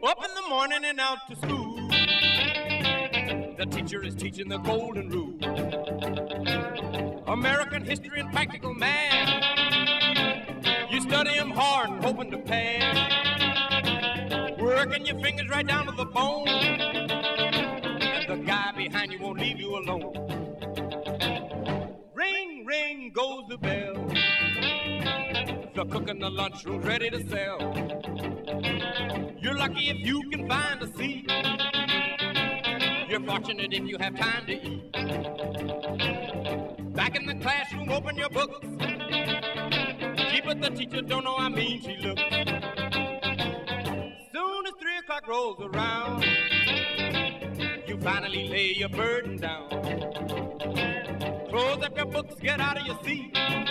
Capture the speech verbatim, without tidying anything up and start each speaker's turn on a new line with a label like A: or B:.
A: Up in the morning and out to school. The teacher is teaching the golden rule. American history and practical math. You study them hard and hoping to pass. Working your fingers right down to the bone. And the guy behind you won't leave you alone. Ring, ring goes the bell. The cook in the lunchroom's ready to sell. You're lucky if you can find a seat. You're fortunate if you have time to eat. Back in the classroom, open your books. Gee, but the teacher don't know how mean she looks. Soon as three o'clock rolls around, you finally lay your burden down. Close up your books, get out of your seat.